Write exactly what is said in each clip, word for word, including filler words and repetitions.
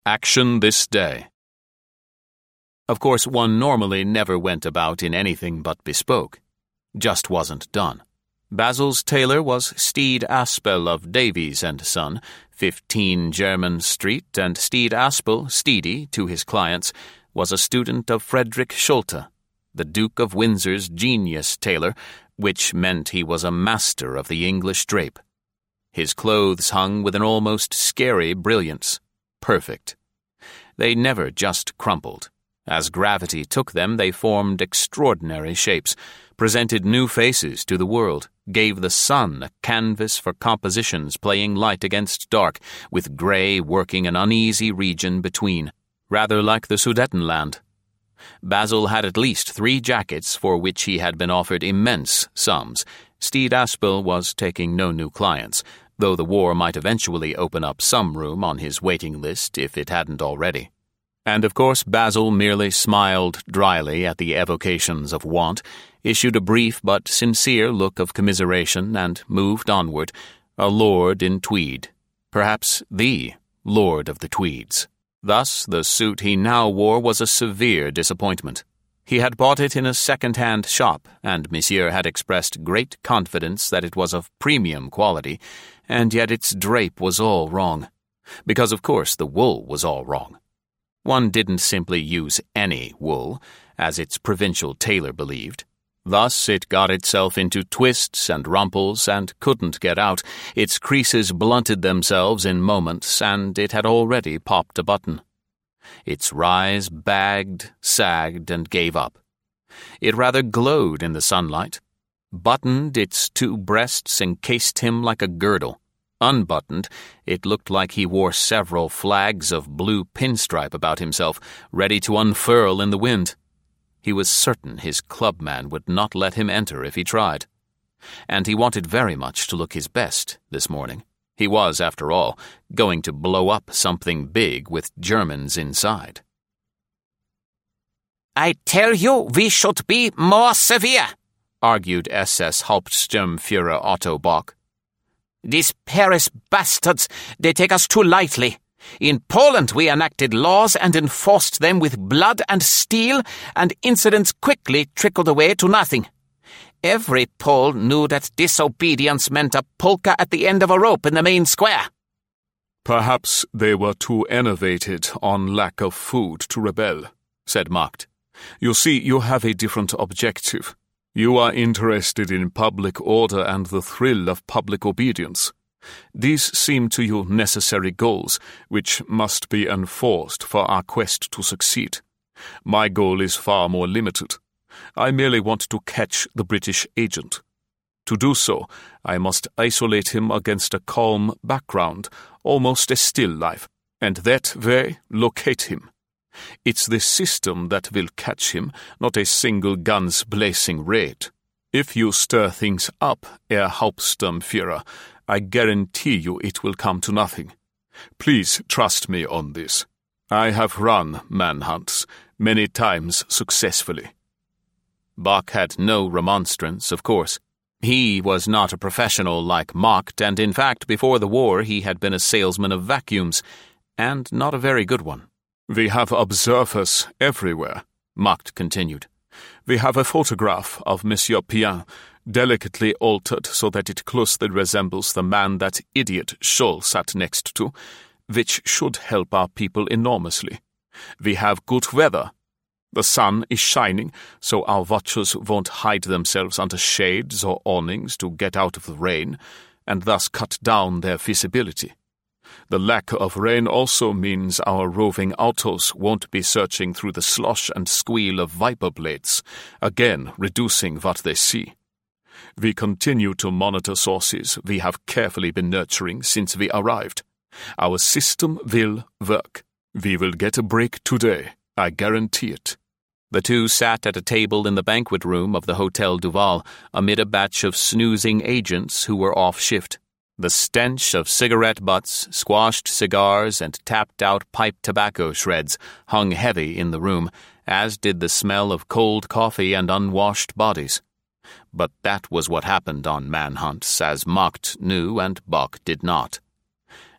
Action this day. Of course, one normally never went about in anything but bespoke. Just wasn't done. Basil's tailor was Steed Aspel of Davies and Son, fifteen German Street, and Steed Aspel, Steedy, to his clients, was a student of Frederick Schulte, the Duke of Windsor's genius tailor, which meant he was a master of the English drape. His clothes hung with an almost scary brilliance. Perfect. They never just crumpled. As gravity took them, they formed extraordinary shapes, presented new faces to the world, gave the sun a canvas for compositions playing light against dark, with grey working an uneasy region between, rather like the Sudetenland. Basil had at least three jackets for which he had been offered immense sums. Steed Aspel was taking no new clients, though the war might eventually open up some room on his waiting list if it hadn't already. And of course Basil merely smiled dryly at the evocations of want, issued a brief but sincere look of commiseration, and moved onward, a lord in tweed, perhaps the Lord of the Tweeds. Thus the suit he now wore was a severe disappointment. He had bought it in a second-hand shop, and Monsieur had expressed great confidence that it was of premium quality, and yet its drape was all wrong, because of course the wool was all wrong. One didn't simply use any wool, as its provincial tailor believed. Thus it got itself into twists and rumples and couldn't get out. Its creases blunted themselves in moments, and it had already popped a button. Its rise bagged, sagged, and gave up. It rather glowed in the sunlight. Buttoned, its two breasts encased him like a girdle. Unbuttoned, it looked like he wore several flags of blue pinstripe about himself, ready to unfurl in the wind. He was certain his clubman would not let him enter if he tried. And he wanted very much to look his best this morning. He was, after all, going to blow up something big with Germans inside. "I tell you, we should be more severe," argued S S Hauptsturmführer Otto Bock. "These Paris bastards, they take us too lightly. In Poland we enacted laws and enforced them with blood and steel, and incidents quickly trickled away to nothing. Every Pole knew that disobedience meant a polka at the end of a rope in the main square." "Perhaps they were too enervated on lack of food to rebel," said Macht. "You see, you have a different objective. You are interested in public order and the thrill of public obedience. These seem to you necessary goals, which must be enforced for our quest to succeed. My goal is far more limited. I merely want to catch the British agent. To do so, I must isolate him against a calm background, almost a still life, and that way locate him. It's the system that will catch him, not a single guns blazing raid. If you stir things up, Herr Hauptsturmführer, I guarantee you it will come to nothing. Please trust me on this. I have run manhunts, many times successfully." Bock had no remonstrance, of course. He was not a professional like Macht, and in fact, before the war he had been a salesman of vacuums, and not a very good one. "We have observers everywhere," Macht continued. "We have a photograph of Monsieur Pien, delicately altered so that it closely resembles the man that idiot Scholl sat next to, which should help our people enormously. We have good weather. The sun is shining, so our watchers won't hide themselves under shades or awnings to get out of the rain, and thus cut down their visibility. The lack of rain also means our roving autos won't be searching through the slosh and squeal of viper blades, again reducing what they see. We continue to monitor sources we have carefully been nurturing since we arrived. Our system will work. We will get a break today, I guarantee it." The two sat at a table in the banquet room of the Hotel Duval, amid a batch of snoozing agents who were off shift. The stench of cigarette butts, squashed cigars, and tapped-out pipe tobacco shreds hung heavy in the room, as did the smell of cold coffee and unwashed bodies. But that was what happened on manhunts, as Macht knew and Bock did not.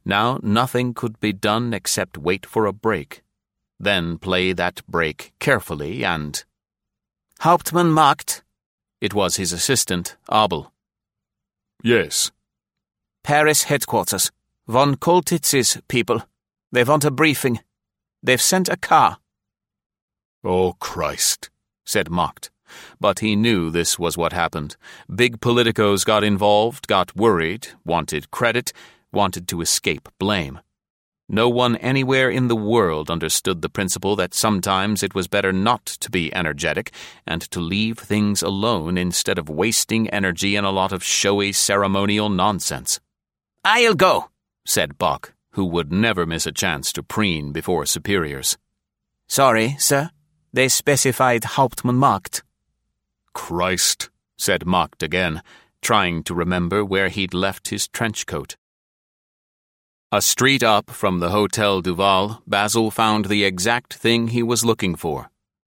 Now nothing could be done except wait for a break, then play that break carefully and— "Hauptmann Markt?" It was his assistant, Abel. "Yes." "Paris headquarters. Von Koltitz's people. They want a briefing. They've sent a car." "Oh, Christ," said Markt. But he knew this was what happened. Big politicos got involved, got worried, wanted credit, wanted to escape blame. No one anywhere in the world understood the principle that sometimes it was better not to be energetic and to leave things alone instead of wasting energy in a lot of showy ceremonial nonsense. "I'll go," said Bock, who would never miss a chance to preen before superiors. "Sorry, sir. They specified Hauptmann Markt." "Christ," said Markt again, trying to remember where he'd left his trench coat. A street up from the Hotel Duval, Basil found the exact thing he was looking for.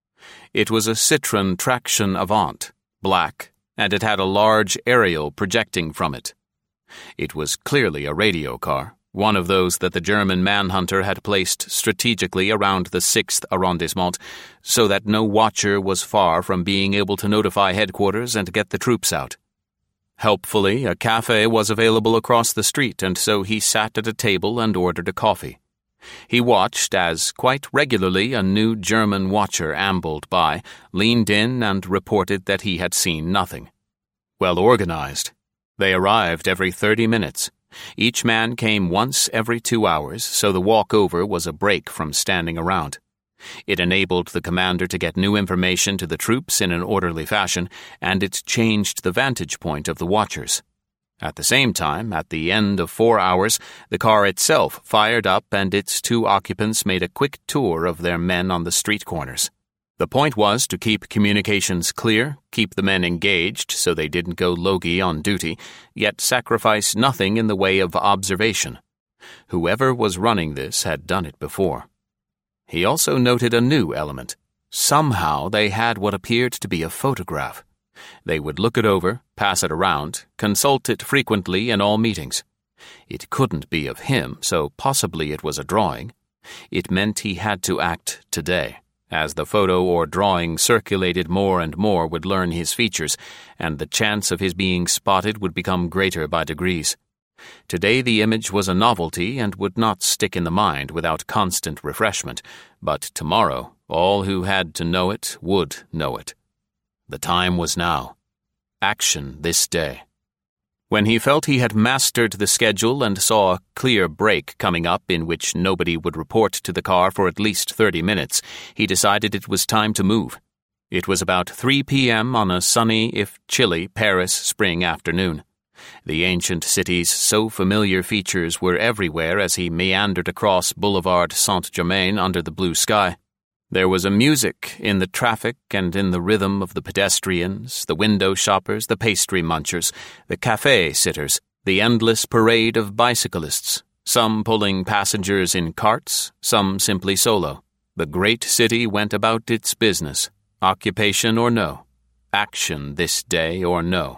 It was a Citroën Traction Avant, black, and it had a large aerial projecting from it. It was clearly a radio car, one of those that the German manhunter had placed strategically around the sixth arrondissement, so that no watcher was far from being able to notify headquarters and get the troops out. Helpfully, a cafe was available across the street, and so he sat at a table and ordered a coffee. He watched as, quite regularly, a new German watcher ambled by, leaned in, and reported that he had seen nothing. Well organized. They arrived every thirty minutes. Each man came once every two hours, so the walk-over was a break from standing around. It enabled the commander to get new information to the troops in an orderly fashion, and it changed the vantage point of the watchers. At the same time, at the end of four hours, the car itself fired up and its two occupants made a quick tour of their men on the street corners. The point was to keep communications clear, keep the men engaged so they didn't go logy on duty, yet sacrifice nothing in the way of observation. Whoever was running this had done it before. He also noted a new element. Somehow they had what appeared to be a photograph. They would look it over, pass it around, consult it frequently in all meetings. It couldn't be of him, so possibly it was a drawing. It meant he had to act today. As the photo or drawing circulated more and more would learn his features, and the chance of his being spotted would become greater by degrees. Today the image was a novelty and would not stick in the mind without constant refreshment, but tomorrow all who had to know it would know it. The time was now. Action this day. When he felt he had mastered the schedule and saw a clear break coming up in which nobody would report to the car for at least thirty minutes, he decided it was time to move. It was about three p.m. on a sunny, if chilly, Paris spring afternoon. The ancient city's so familiar features were everywhere as he meandered across Boulevard Saint-Germain under the blue sky. There was a music in the traffic and in the rhythm of the pedestrians, the window shoppers, the pastry munchers, the café sitters, the endless parade of bicyclists, some pulling passengers in carts, some simply solo. The great city went about its business, occupation or no, action this day or no.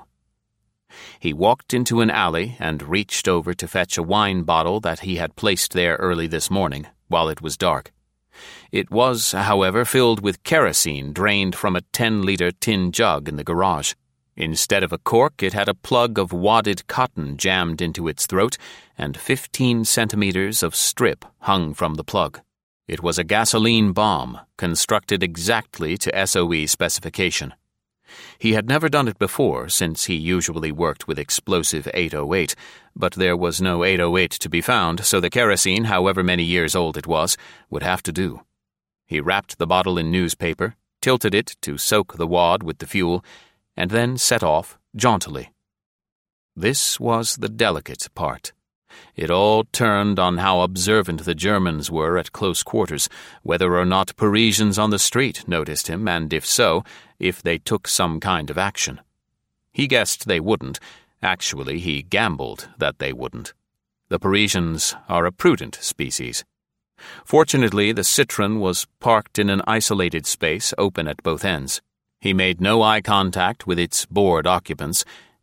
He walked into an alley and reached over to fetch a wine bottle that he had placed there early this morning, while it was dark. It was, however, filled with kerosene drained from a ten-liter tin jug in the garage. Instead of a cork, it had a plug of wadded cotton jammed into its throat, and fifteen centimeters of strip hung from the plug. It was a gasoline bomb, constructed exactly to S O E specification. He had never done it before, since he usually worked with explosive eight oh eight, but there was no eight oh eight to be found, so the kerosene, however many years old it was, would have to do. He wrapped the bottle in newspaper, tilted it to soak the wad with the fuel, and then set off jauntily. This was the delicate part. It all turned on how observant the Germans were at close quarters, whether or not Parisians on the street noticed him, and if so, if they took some kind of action. He guessed they wouldn't. Actually, he gambled that they wouldn't. The Parisians are a prudent species. Fortunately, the Citroën was parked in an isolated space open at both ends. He made no eye contact with its bored occupants.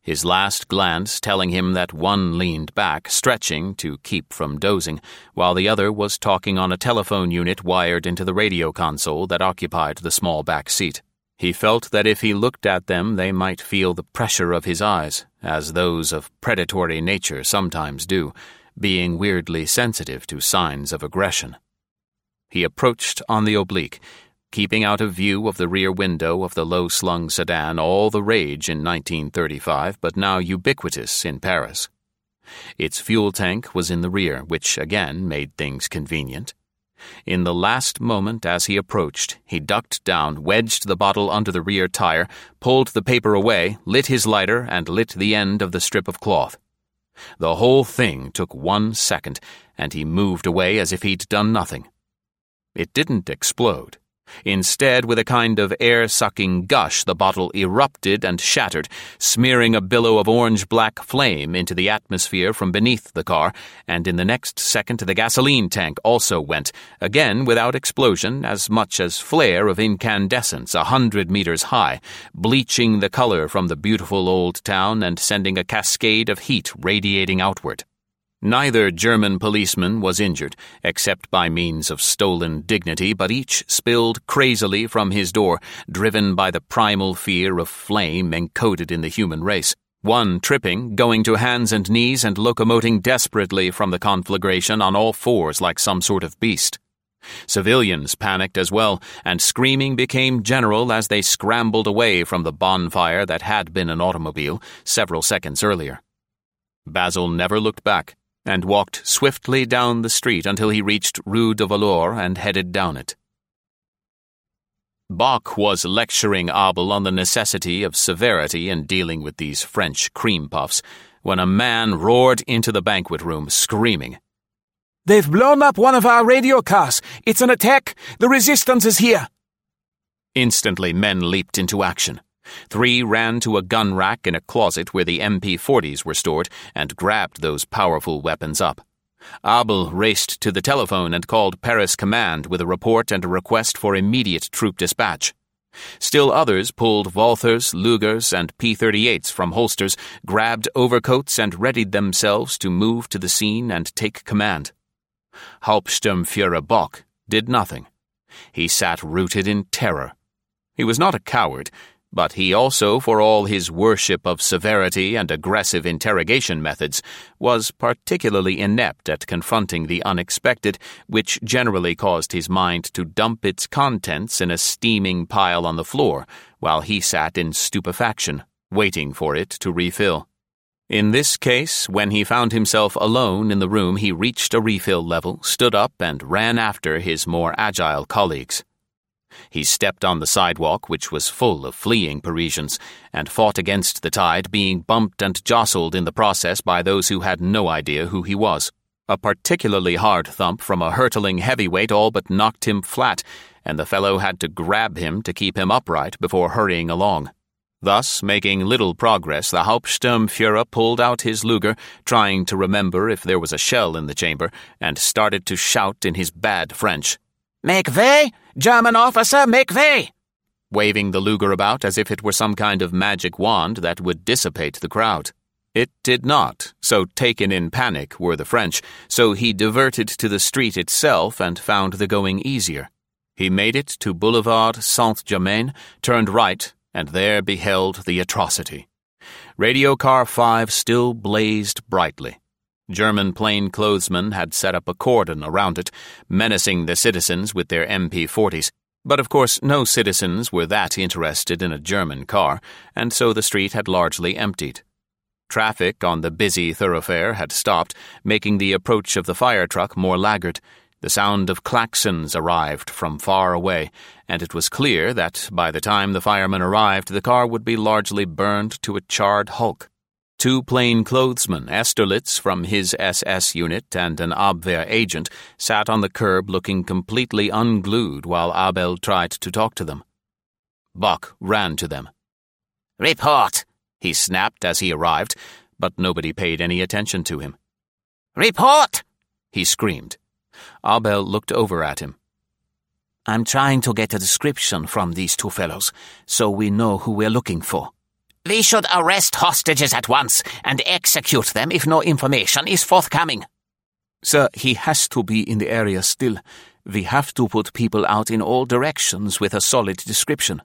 his last glance telling him that one leaned back, stretching to keep from dozing, while the other was talking on a telephone unit wired into the radio console that occupied the small back seat. He felt that if he looked at them, they might feel the pressure of his eyes, as those of predatory nature sometimes do, being weirdly sensitive to signs of aggression. He approached on the oblique, keeping out of view of the rear window of the low-slung sedan, all the rage in nineteen thirty-five, but now ubiquitous in Paris. Its fuel tank was in the rear, which again made things convenient. In the last moment as he approached, he ducked down, wedged the bottle under the rear tire, pulled the paper away, lit his lighter, and lit the end of the strip of cloth. The whole thing took one second, and he moved away as if he'd done nothing. It didn't explode. Instead, with a kind of air-sucking gush, the bottle erupted and shattered, smearing a billow of orange-black flame into the atmosphere from beneath the car, and in the next second the gasoline tank also went, again without explosion, as much as flare of incandescence a hundred meters high, bleaching the color from the beautiful old town and sending a cascade of heat radiating outward. Neither German policeman was injured, except by means of stolen dignity, but each spilled crazily from his door, driven by the primal fear of flame encoded in the human race. One tripping, going to hands and knees and locomoting desperately from the conflagration on all fours like some sort of beast. Civilians panicked as well, and screaming became general as they scrambled away from the bonfire that had been an automobile several seconds earlier. Basil never looked back, and walked swiftly down the street until he reached Rue de Valois and headed down it. Bock was lecturing Abel on the necessity of severity in dealing with these French cream puffs when a man roared into the banquet room, screaming, "They've blown up one of our radio cars! It's an attack! The resistance is here!" Instantly, men leaped into action. Three ran to a gun rack in a closet where the M P forties were stored and grabbed those powerful weapons up. Abel raced to the telephone and called Paris Command with a report and a request for immediate troop dispatch. Still others pulled Walthers, Lugers, and P thirty-eights from holsters, grabbed overcoats, and readied themselves to move to the scene and take command. Hauptsturmführer Bock did nothing. He sat rooted in terror. He was not a coward, but he also, for all his worship of severity and aggressive interrogation methods, was particularly inept at confronting the unexpected, which generally caused his mind to dump its contents in a steaming pile on the floor, while he sat in stupefaction, waiting for it to refill. In this case, when he found himself alone in the room, he reached a refill level, stood up, and ran after his more agile colleagues. He stepped on the sidewalk, which was full of fleeing Parisians, and fought against the tide, being bumped and jostled in the process by those who had no idea who he was. A particularly hard thump from a hurtling heavyweight all but knocked him flat, and the fellow had to grab him to keep him upright before hurrying along. Thus, making little progress, the Hauptsturmführer pulled out his Luger, trying to remember if there was a shell in the chamber, and started to shout in his bad French, "Make way! German officer, make way!" waving the Luger about as if it were some kind of magic wand that would dissipate the crowd. It did not, so taken in panic were the French, so he diverted to the street itself and found the going easier. He made it to Boulevard Saint-Germain, turned right, and there beheld the atrocity. Radio Car five still blazed brightly. German plainclothesmen had set up a cordon around it, menacing the citizens with their M P forties, but of course no citizens were that interested in a German car, and so the street had largely emptied. Traffic on the busy thoroughfare had stopped, making the approach of the fire truck more laggard. The sound of klaxons arrived from far away, and it was clear that by the time the firemen arrived, the car would be largely burned to a charred hulk. Two plainclothesmen, Esterlitz from his S S unit and an Abwehr agent, sat on the curb looking completely unglued while Abel tried to talk to them. Bock ran to them. "Report!" he snapped as he arrived, but nobody paid any attention to him. "Report!" he screamed. Abel looked over at him. "I'm trying to get a description from these two fellows, so we know who we're looking for," We should arrest hostages at once and execute them if no information is forthcoming. Sir, he has to be in the area still. We have to put people out in all directions with a solid description.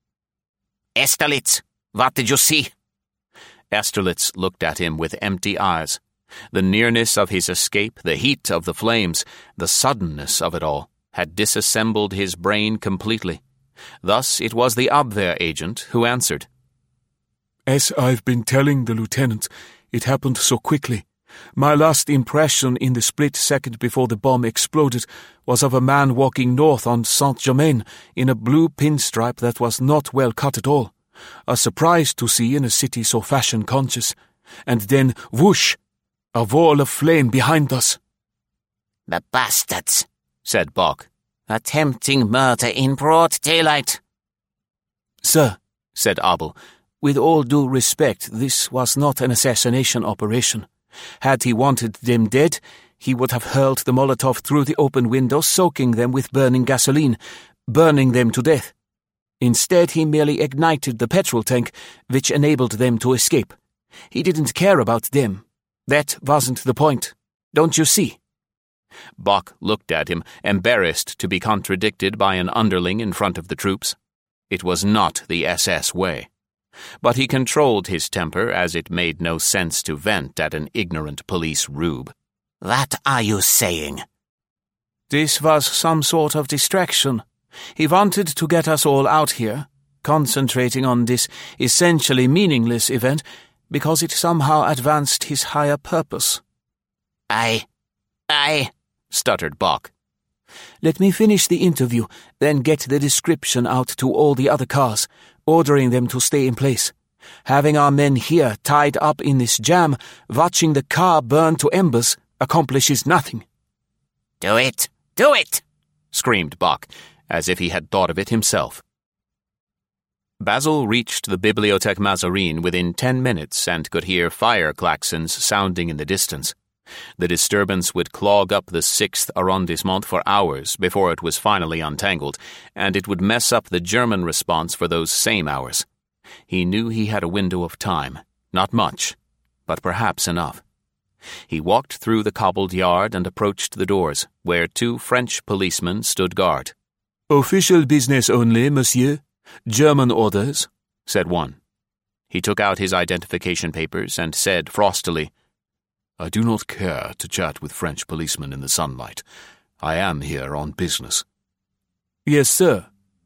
Esterlitz, what did you see? Esterlitz looked at him with empty eyes. The nearness of his escape, the heat of the flames, the suddenness of it all, had disassembled his brain completely. Thus it was the Abwehr agent who answered. As I've been telling the lieutenant, it happened so quickly. My last impression in the split second before the bomb exploded was of a man walking north on Saint-Germain in a blue pinstripe that was not well cut at all. A surprise to see in a city so fashion-conscious. And then, whoosh! A wall of flame behind us. The bastards, said Bock. Attempting murder in broad daylight. Sir, said Abel, with all due respect, this was not an assassination operation. Had he wanted them dead, he would have hurled the Molotov through the open window, soaking them with burning gasoline, burning them to death. Instead, he merely ignited the petrol tank, which enabled them to escape. He didn't care about them. That wasn't the point. Don't you see? Bock looked at him, embarrassed to be contradicted by an underling in front of the troops. It was not the S S way. But he controlled his temper, as it made no sense to vent at an ignorant police rube. What are you saying? This was some sort of distraction. He wanted to get us all out here, concentrating on this essentially meaningless event, because it somehow advanced his higher purpose. I... I... stuttered Bock. Let me finish the interview, then get the description out to all the other cars, ordering them to stay in place. Having our men here tied up in this jam, watching the car burn to embers, accomplishes nothing. Do it! Do it! Screamed Bock, as if he had thought of it himself. Basil reached the Bibliothèque Mazarine within ten minutes and could hear fire klaxons sounding in the distance. The disturbance would clog up the sixth arrondissement for hours before it was finally untangled, and it would mess up the German response for those same hours. He knew he had a window of time, not much, but perhaps enough. He walked through the cobbled yard and approached the doors, where two French policemen stood guard. "Official business only, monsieur. German orders," said one. He took out his identification papers and said frostily, "I do not care to chat with French policemen in the sunlight. I am here on business." "Yes, sir."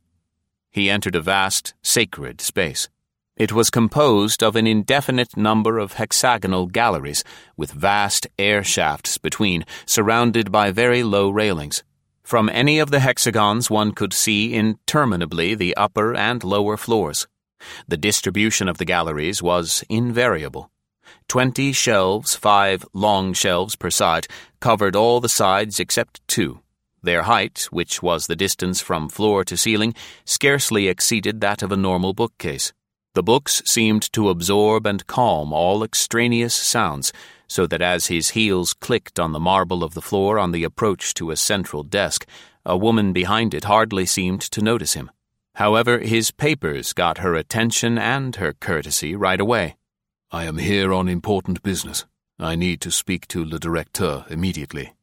He entered a vast, sacred space. It was composed of an indefinite number of hexagonal galleries, with vast air shafts between, surrounded by very low railings. From any of the hexagons one could see interminably the upper and lower floors. The distribution of the galleries was invariable. Twenty shelves, five long shelves per side, covered all the sides except two. Their height, which was the distance from floor to ceiling, scarcely exceeded that of a normal bookcase. The books seemed to absorb and calm all extraneous sounds, so that as his heels clicked on the marble of the floor on the approach to a central desk, a woman behind it hardly seemed to notice him. However, his papers got her attention and her courtesy right away. "I am here on important business. I need to speak to le directeur immediately."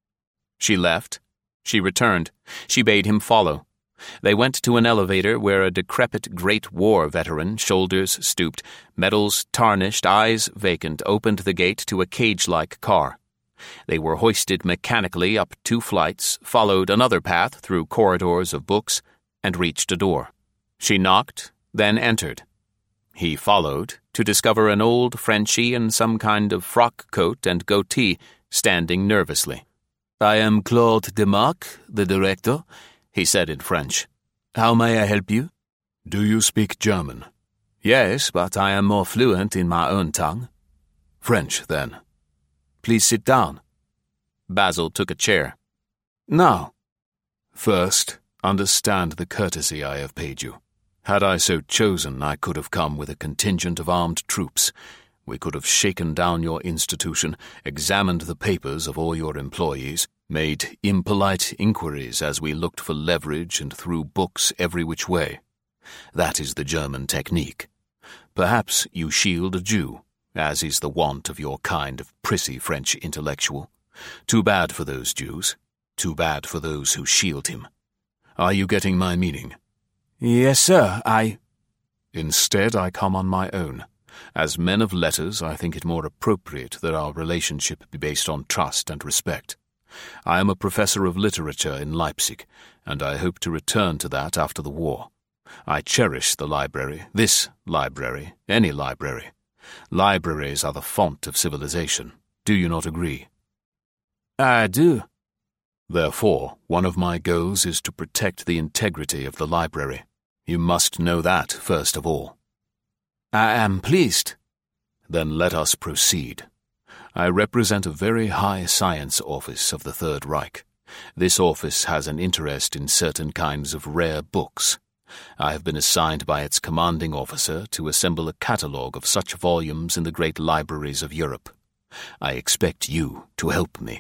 She left. She returned. She bade him follow. They went to an elevator where a decrepit Great War veteran, shoulders stooped, medals tarnished, eyes vacant, opened the gate to a cage-like car. They were hoisted mechanically up two flights, followed another path through corridors of books, and reached a door. She knocked, then entered. He followed, to discover an old Frenchie in some kind of frock coat and goatee, standing nervously. "I am Claude Demarque, the director," he said in French. "How may I help you?" "Do you speak German?" "Yes, but I am more fluent in my own tongue." "French, then." "Please sit down." Basil took a chair. "Now." "First, understand the courtesy I have paid you. Had I so chosen, I could have come with a contingent of armed troops. We could have shaken down your institution, examined the papers of all your employees, made impolite inquiries as we looked for leverage and threw books every which way. That is the German technique. Perhaps you shield a Jew, as is the wont of your kind of prissy French intellectual. Too bad for those Jews. Too bad for those who shield him. Are you getting my meaning? Yes, sir, I... Instead, I come on my own. As men of letters, I think it more appropriate that our relationship be based on trust and respect. I am a professor of literature in Leipzig, and I hope to return to that after the war. I cherish the library, this library, any library. Libraries are the font of civilization. Do you not agree? I do. Therefore, one of my goals is to protect the integrity of the library. You must know that, first of all. I am pleased. Then let us proceed. I represent a very high science office of the Third Reich. This office has an interest in certain kinds of rare books. I have been assigned by its commanding officer to assemble a catalogue of such volumes in the great libraries of Europe. I expect you to help me.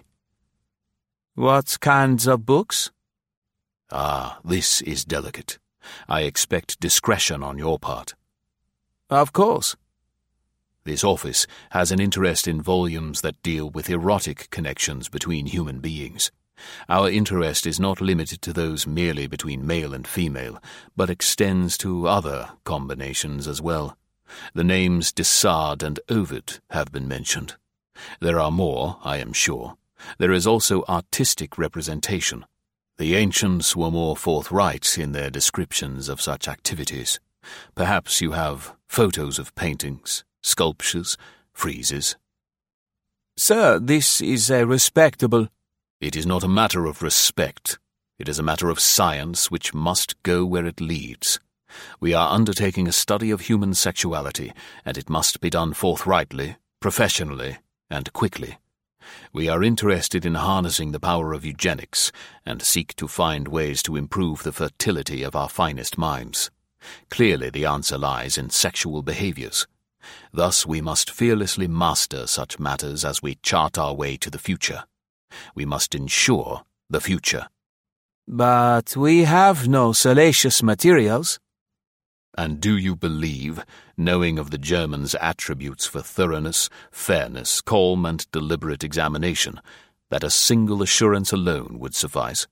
What kinds of books? Ah, this is delicate. I expect discretion on your part. Of course. This office has an interest in volumes that deal with erotic connections between human beings. Our interest is not limited to those merely between male and female, but extends to other combinations as well. The names de Sade and Ovid have been mentioned. There are more, I am sure. There is also artistic representation. The ancients were more forthright in their descriptions of such activities. Perhaps you have photos of paintings, sculptures, friezes. Sir, this is a respectable... It is not a matter of respect. It is a matter of science which must go where it leads. We are undertaking a study of human sexuality, and it must be done forthrightly, professionally, and quickly. We are interested in harnessing the power of eugenics, and seek to find ways to improve the fertility of our finest minds. Clearly the answer lies in sexual behaviors. Thus we must fearlessly master such matters as we chart our way to the future. We must ensure the future. But we have no salacious materials. And do you believe, knowing of the Germans' attributes for thoroughness, fairness, calm and deliberate examination, that a single assurance alone would suffice?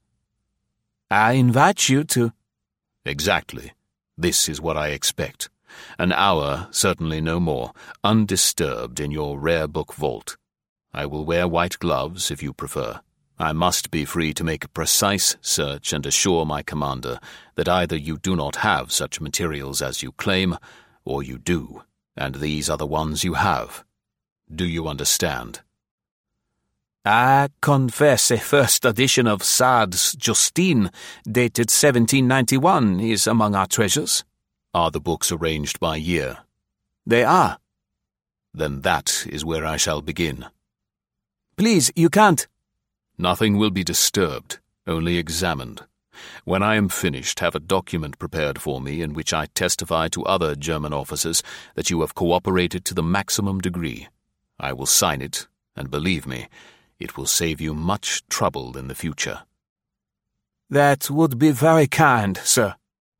I invite you to... Exactly. This is what I expect. An hour, certainly no more, undisturbed in your rare book vault. I will wear white gloves if you prefer. I must be free to make a precise search and assure my commander that either you do not have such materials as you claim, or you do, and these are the ones you have. Do you understand? I confess a first edition of Sade's Justine, dated seventeen ninety-one, is among our treasures. Are the books arranged by year? They are. Then that is where I shall begin. Please, you can't. Nothing will be disturbed, only examined. When I am finished, have a document prepared for me in which I testify to other German officers that you have cooperated to the maximum degree. I will sign it, and believe me, it will save you much trouble in the future. That would be very kind, sir.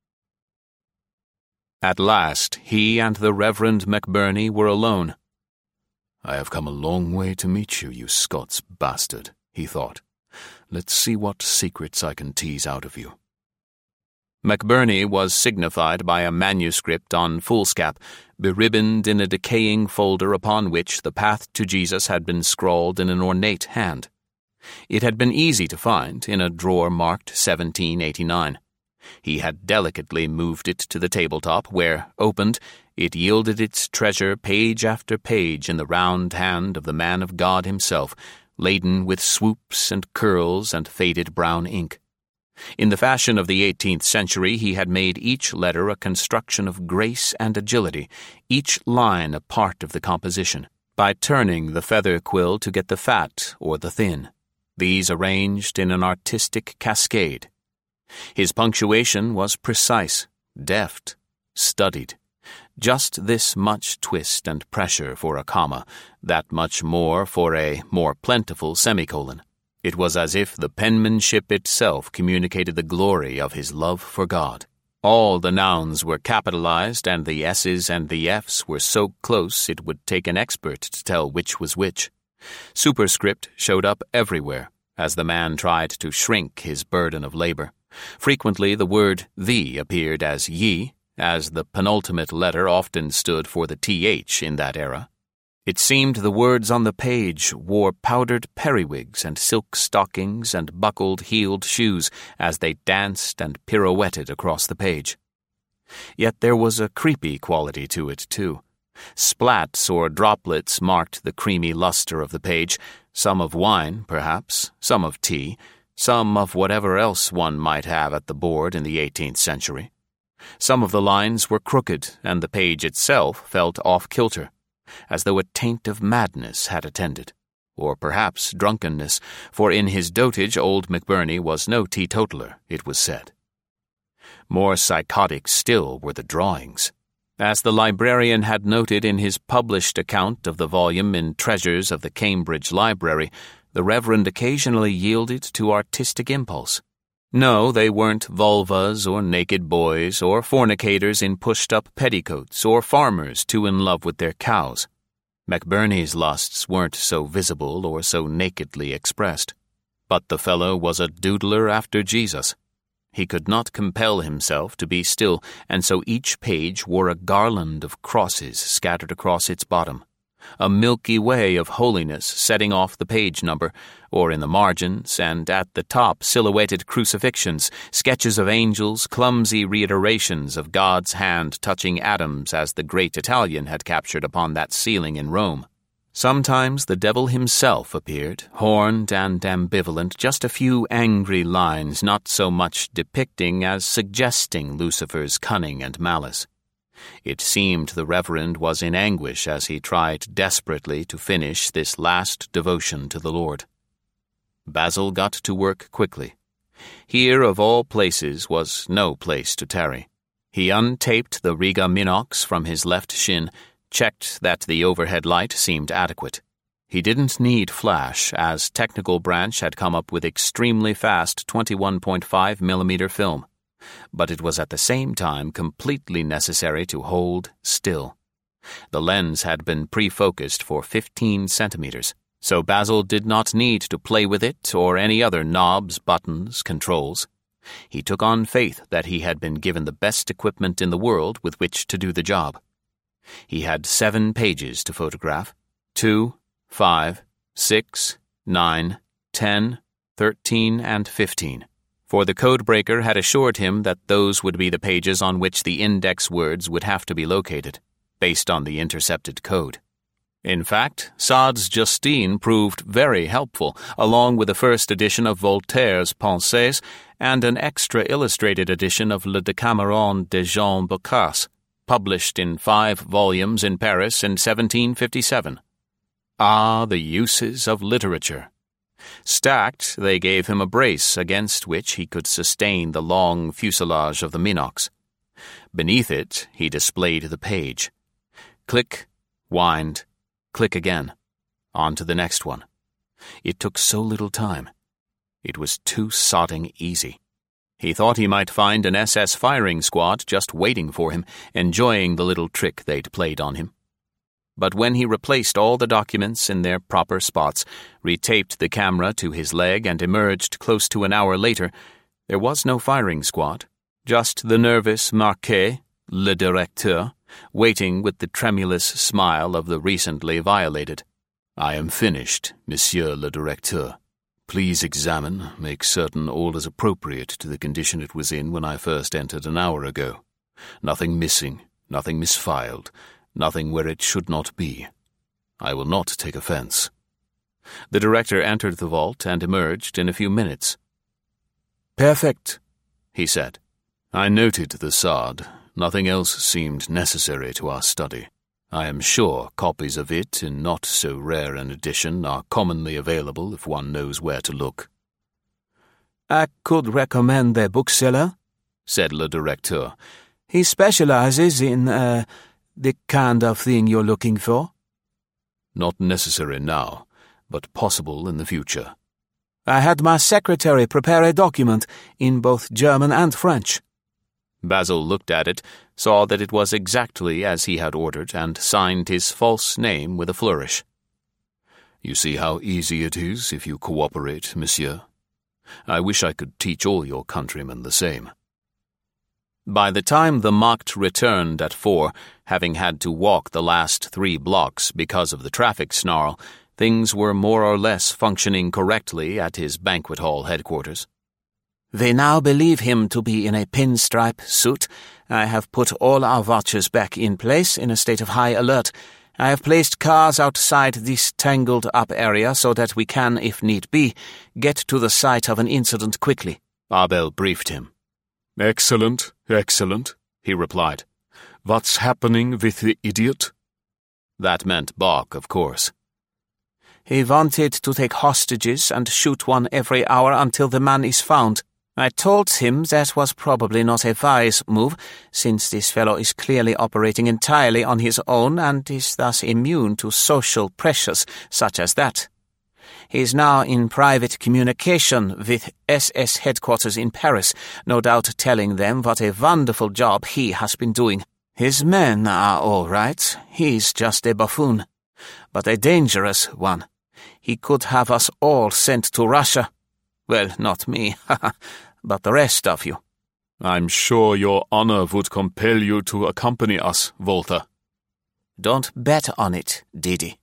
At last, he and the Reverend McBurney were alone. I have come a long way to meet you, you Scots bastard, he thought. Let's see what secrets I can tease out of you. McBurney was signified by a manuscript on foolscap, beribboned in a decaying folder upon which the path to Jesus had been scrawled in an ornate hand. It had been easy to find in a drawer marked seventeen eighty-nine. He had delicately moved it to the tabletop where, opened, it yielded its treasure page after page in the round hand of the man of God himself, laden with swoops and curls and faded brown ink. In the fashion of the eighteenth century, he had made each letter a construction of grace and agility, each line a part of the composition, by turning the feather quill to get the fat or the thin, these arranged in an artistic cascade. His punctuation was precise, deft, studied. Just this much twist and pressure for a comma, that much more for a more plentiful semicolon. It was as if the penmanship itself communicated the glory of his love for God. All the nouns were capitalized, and the S's and the F's were so close it would take an expert to tell which was which. Superscript showed up everywhere, as the man tried to shrink his burden of labor. Frequently the word "the" appeared as "ye," as the penultimate letter often stood for the th in that era. It seemed the words on the page wore powdered periwigs and silk stockings and buckled heeled shoes as they danced and pirouetted across the page. Yet there was a creepy quality to it, too. Splats or droplets marked the creamy luster of the page, some of wine, perhaps, some of tea, some of whatever else one might have at the board in the eighteenth century. Some of the lines were crooked, and the page itself felt off-kilter, as though a taint of madness had attended, or perhaps drunkenness, for in his dotage old McBurney was no teetotaler, it was said. More psychotic still were the drawings. As the librarian had noted in his published account of the volume in Treasures of the Cambridge Library, the Reverend occasionally yielded to artistic impulse. No, they weren't vulvas or naked boys or fornicators in pushed-up petticoats or farmers too in love with their cows. McBurney's lusts weren't so visible or so nakedly expressed. But the fellow was a doodler after Jesus. He could not compel himself to be still, and so each page wore a garland of crosses scattered across its bottom, a Milky Way of holiness setting off the page number, or in the margins and at the top silhouetted crucifixions, sketches of angels, clumsy reiterations of God's hand touching atoms as the great Italian had captured upon that ceiling in Rome. Sometimes the devil himself appeared, horned and ambivalent, just a few angry lines not so much depicting as suggesting Lucifer's cunning and malice. It seemed the Reverend was in anguish as he tried desperately to finish this last devotion to the Lord. Basil got to work quickly. Here, of all places, was no place to tarry. He untaped the Riga Minox from his left shin, checked that the overhead light seemed adequate. He didn't need flash, as Technical Branch had come up with extremely fast twenty-one point five millimeter film. But it was at the same time completely necessary to hold still. The lens had been pre-focused for fifteen centimeters, so Basil did not need to play with it or any other knobs, buttons, controls. He took on faith that he had been given the best equipment in the world with which to do the job. He had seven pages to photograph, two, five, six, nine, ten, thirteen, and fifteen. For the codebreaker had assured him that those would be the pages on which the index words would have to be located, based on the intercepted code. In fact, Sade's Justine proved very helpful, along with the first edition of Voltaire's Pensées and an extra illustrated edition of Le Decameron de Jean Boccace, published in five volumes in Paris in seventeen fifty-seven. Ah, the uses of literature! Stacked, they gave him a brace against which he could sustain the long fuselage of the Minox. Beneath it, he displayed the page. Click, wind, click again. On to the next one. It took so little time. It was too sodding easy. He thought he might find an S S firing squad just waiting for him, enjoying the little trick they'd played on him. But when he replaced all the documents in their proper spots, retaped the camera to his leg, and emerged close to an hour later, there was no firing squad, just the nervous Marquet, le directeur, waiting with the tremulous smile of the recently violated. "I am finished, Monsieur le Directeur. Please examine, make certain all is appropriate to the condition it was in when I first entered an hour ago. Nothing missing, nothing misfiled, nothing where it should not be. I will not take offense." The director entered the vault and emerged in a few minutes. "Perfect," he said. "I noted the Sade. Nothing else seemed necessary to our study. I am sure copies of it in not so rare an edition are commonly available if one knows where to look." "I could recommend the bookseller," said le directeur. "He specializes in, uh, the kind of thing you're looking for." "Not necessary now, but possible in the future." "I had my secretary prepare a document in both German and French." Basil looked at it, saw that it was exactly as he had ordered, and signed his false name with a flourish. You see how easy it is if you cooperate, monsieur. I wish I could teach all your countrymen the same. By the time the Macht returned at four, having had to walk the last three blocks because of the traffic snarl, things were more or less functioning correctly at his banquet hall headquarters. They now believe him to be in a pinstripe suit. I have put all our watches back in place in a state of high alert. I have placed cars outside this tangled-up area so that we can, if need be, get to the site of an incident quickly. Abel briefed him. Excellent, excellent, he replied. What's happening with the idiot? That meant Bock, of course. He wanted to take hostages and shoot one every hour until the man is found. I told him that was probably not a wise move, since this fellow is clearly operating entirely on his own and is thus immune to social pressures such as that. He is now in private communication with S S headquarters in Paris, no doubt telling them what a wonderful job he has been doing. His men are all right. He's just a buffoon, but a dangerous one. He could have us all sent to Russia. Well, not me, but the rest of you. I'm sure your honor would compel you to accompany us, Walter. Don't bet on it, Didi.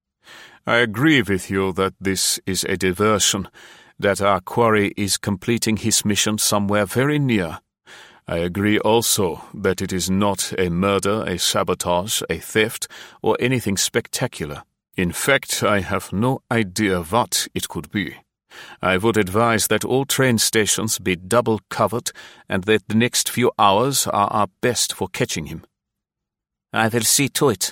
I agree with you that this is a diversion, that our quarry is completing his mission somewhere very near. I agree also that it is not a murder, a sabotage, a theft, or anything spectacular. In fact, I have no idea what it could be. I would advise that all train stations be double covered and that the next few hours are our best for catching him. I will see to it.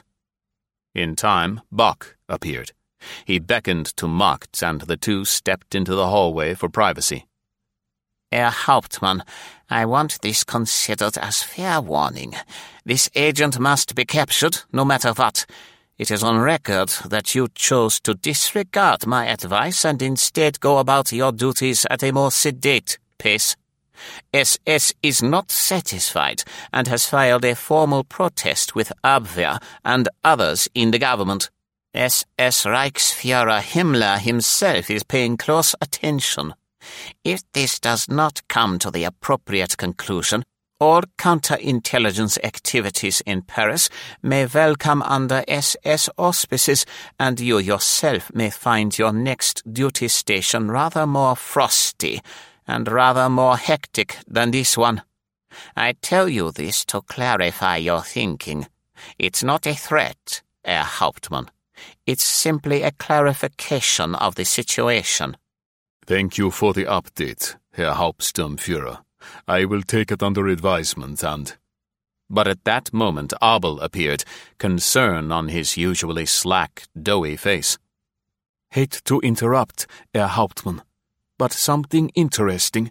In time, Bock appeared. He beckoned to Macht, and the two stepped into the hallway for privacy. Herr Hauptmann, I want this considered as fair warning. This agent must be captured, no matter what. It is on record that you chose to disregard my advice and instead go about your duties at a more sedate pace. S S is not satisfied and has filed a formal protest with Abwehr and others in the government. S S Reichsführer Himmler himself is paying close attention. If this does not come to the appropriate conclusion, all counterintelligence activities in Paris may well come under S S auspices, and you yourself may find your next duty station rather more frosty and rather more hectic than this one. I tell you this to clarify your thinking. It's not a threat, Herr Hauptmann. It's simply a clarification of the situation. Thank you for the update, Herr Hauptsturmführer. I will take it under advisement and... But at that moment Abel appeared, concern on his usually slack, doughy face. Hate to interrupt, Herr Hauptmann, but something interesting.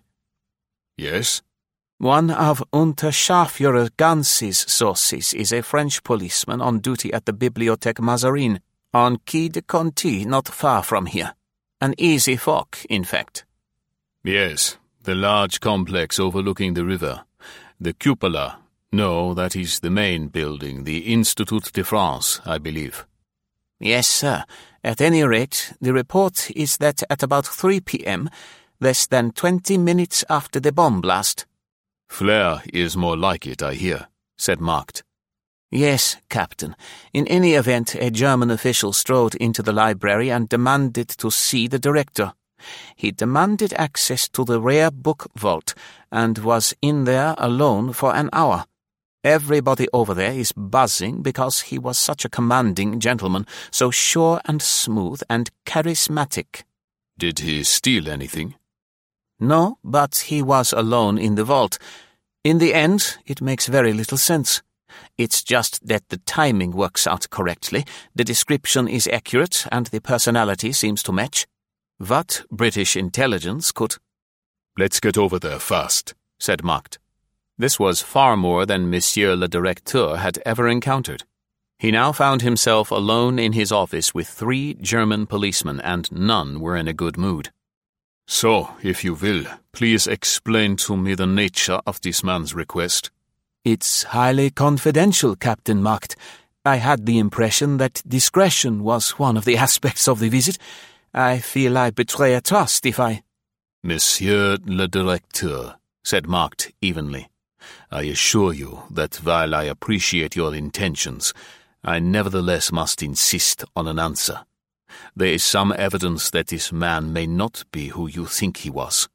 Yes? One of Unterscharführer Ganz's sources is a French policeman on duty at the Bibliothèque Mazarin, on Quai de Conti, not far from here. An easy walk, in fact. Yes. The large complex overlooking the river. The cupola. No, that is the main building, the Institut de France, I believe. Yes, sir. At any rate, the report is that at about three p.m., less than twenty minutes after the bomb blast... Flair is more like it, I hear, said Macht. Yes, Captain. In any event, a German official strode into the library and demanded to see the director. He demanded access to the rare book vault and was in there alone for an hour. Everybody over there is buzzing because he was such a commanding gentleman, so sure and smooth and charismatic. Did he steal anything? No, but he was alone in the vault. In the end, it makes very little sense. It's just that the timing works out correctly, the description is accurate, and the personality seems to match. What British intelligence could... Let's get over there fast, said Macht. This was far more than Monsieur le Directeur had ever encountered. He now found himself alone in his office with three German policemen, and none were in a good mood. So, if you will, please explain to me the nature of this man's request. It's highly confidential, Captain Markt. I had the impression that discretion was one of the aspects of the visit. I feel I betray a trust if I... Monsieur le Directeur, said Markt evenly, I assure you that while I appreciate your intentions, I nevertheless must insist on an answer. There is some evidence that this man may not be who you think he was.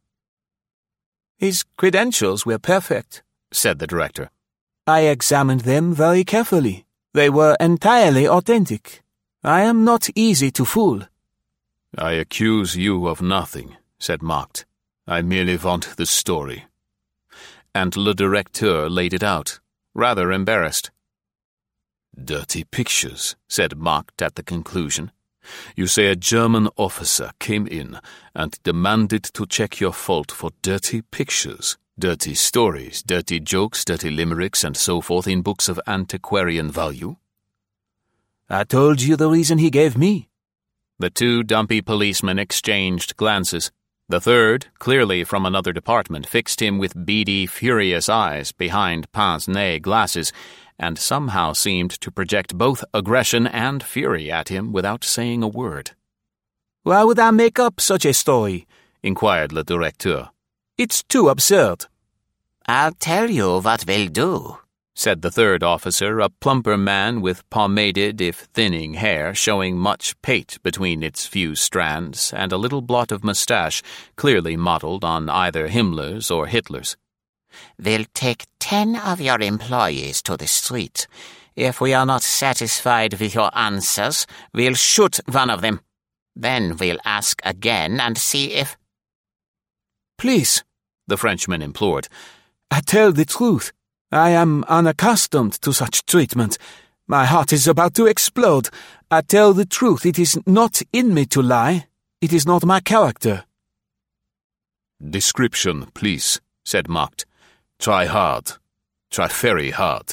His credentials were perfect, said the director. I examined them very carefully. They were entirely authentic. I am not easy to fool. I accuse you of nothing, said Markt. I merely want the story. And le Directeur laid it out, rather embarrassed. Dirty pictures, said Markt at the conclusion. You say a German officer came in and demanded to check your fault for dirty pictures, dirty stories, dirty jokes, dirty limericks, and so forth in books of antiquarian value? I told you the reason he gave me. The two dumpy policemen exchanged glances. The third, clearly from another department, fixed him with beady, furious eyes behind pince-nez glasses, and somehow seemed to project both aggression and fury at him without saying a word. Why would I make up such a story? Inquired le Directeur. It's too absurd. I'll tell you what we'll do, said the third officer, a plumper man with pomaded, if thinning, hair showing much pate between its few strands, and a little blot of moustache clearly modelled on either Himmler's or Hitler's. We'll take ten of your employees to the street. If we are not satisfied with your answers, we'll shoot one of them. Then we'll ask again and see if... Please, the Frenchman implored. I tell the truth. I am unaccustomed to such treatment. My heart is about to explode. I tell the truth. It is not in me to lie. It is not my character. Description, please, said Markt. Try hard. Try very hard.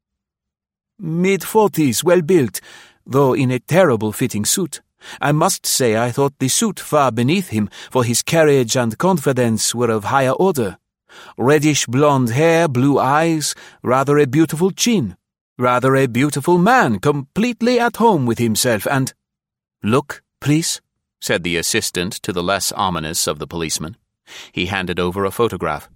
Mid-forties, well-built, though in a terrible-fitting suit. I must say I thought the suit far beneath him, for his carriage and confidence were of higher order. Reddish-blonde hair, blue eyes, rather a beautiful chin. Rather a beautiful man, completely at home with himself, and— Look, please, said the assistant to the less ominous of the policemen. He handed over a photograph.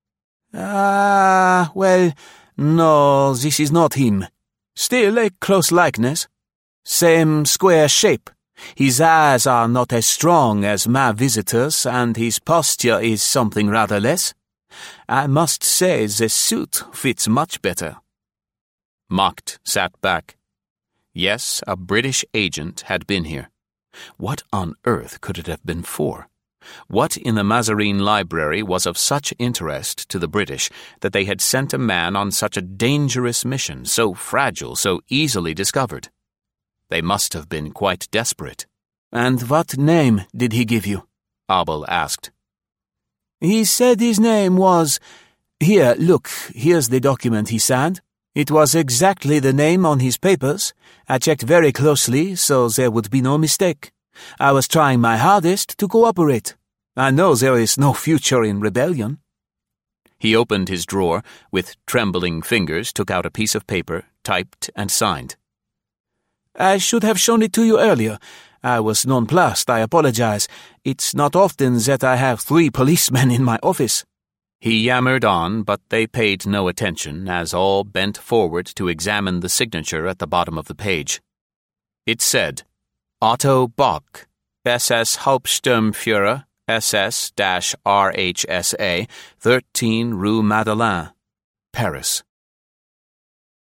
Ah, well, no, this is not him. Still a close likeness. Same square shape. His eyes are not as strong as my visitor's, and his posture is something rather less. I must say the suit fits much better. Markt sat back. Yes, a British agent had been here. What on earth could it have been for? What in the Mazarine library was of such interest to the British that they had sent a man on such a dangerous mission, so fragile, so easily discovered? They must have been quite desperate. And what name did he give you? Abel asked. He said his name was... Here, look, here's the document he signed. It was exactly the name on his papers. I checked very closely, so there would be no mistake. I was trying my hardest to cooperate. I know there is no future in rebellion. He opened his drawer, with trembling fingers took out a piece of paper, typed and signed. I should have shown it to you earlier. I was nonplussed, I apologize. It's not often that I have three policemen in my office. He yammered on, but they paid no attention, as all bent forward to examine the signature at the bottom of the page. It said, Otto Bock, S S Hauptsturmführer, S S R H S A, thirteen Rue Madeleine, Paris.